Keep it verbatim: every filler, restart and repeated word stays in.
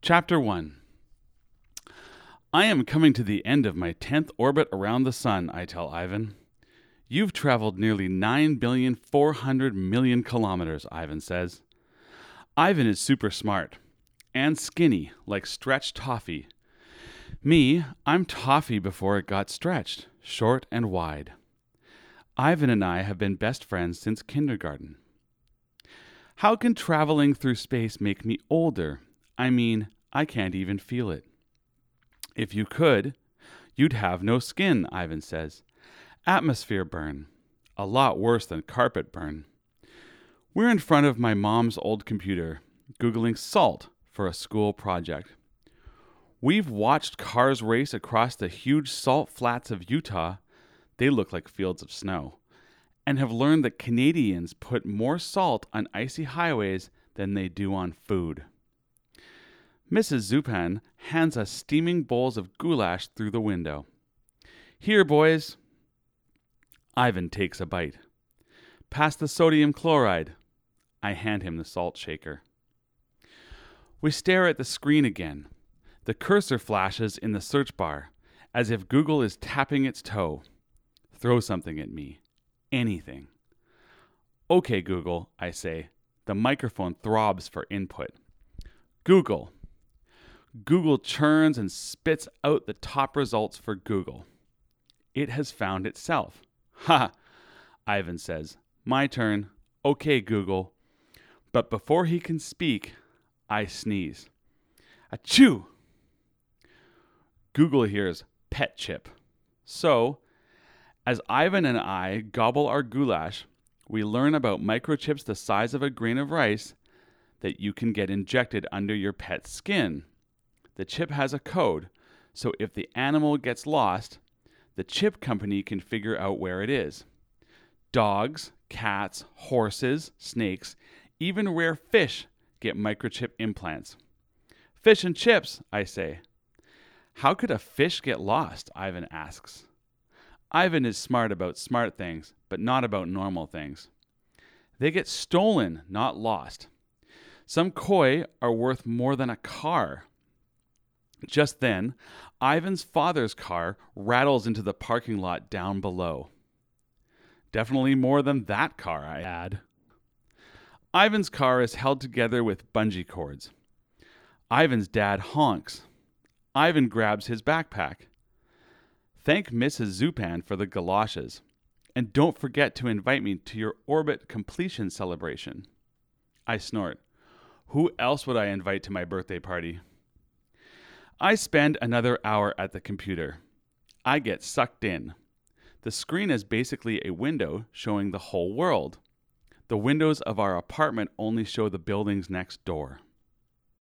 Chapter one. I am coming to the end of my tenth orbit around the sun, I tell Ivan. You've traveled nearly nine billion four hundred million kilometers, Ivan says. Ivan is super smart and skinny like stretched toffee. Me, I'm toffee before it got stretched, short and wide. Ivan and I have been best friends since kindergarten. How can traveling through space make me older? I mean, I can't even feel it. If you could, you'd have no skin, Ivan says. Atmosphere burn. A lot worse than carpet burn. We're in front of my mom's old computer, Googling salt for a school project. We've watched cars race across the huge salt flats of Utah. They look like fields of snow. And have learned that Canadians put more salt on icy highways than they do on food. Missus Zupan hands us steaming bowls of goulash through the window. Here, boys. Ivan takes a bite. Pass the sodium chloride. I hand him the salt shaker. We stare at the screen again. The cursor flashes in the search bar, as if Google is tapping its toe. Throw something at me. Anything. Okay, Google, I say. The microphone throbs for input. Google. Google churns and spits out the top results for Google. It has found itself. Ha! Ivan says. My turn. Okay, Google. But before he can speak, I sneeze. Achoo! Google hears pet chip. So, as Ivan and I gobble our goulash, we learn about microchips the size of a grain of rice that you can get injected under your pet's skin. The chip has a code, so if the animal gets lost, the chip company can figure out where it is. Dogs, cats, horses, snakes, even rare fish get microchip implants. Fish and chips, I say. How could a fish get lost? Ivan asks. Ivan is smart about smart things, but not about normal things. They get stolen, not lost. Some koi are worth more than a car. Just then, Ivan's father's car rattles into the parking lot down below. Definitely more than that car, I add. Ivan's car is held together with bungee cords. Ivan's dad honks. Ivan grabs his backpack. Thank Missus Zupan for the galoshes. And don't forget to invite me to your orbit completion celebration. I snort. Who else would I invite to my birthday party? I spend another hour at the computer. I get sucked in. The screen is basically a window showing the whole world. The windows of our apartment only show the buildings next door.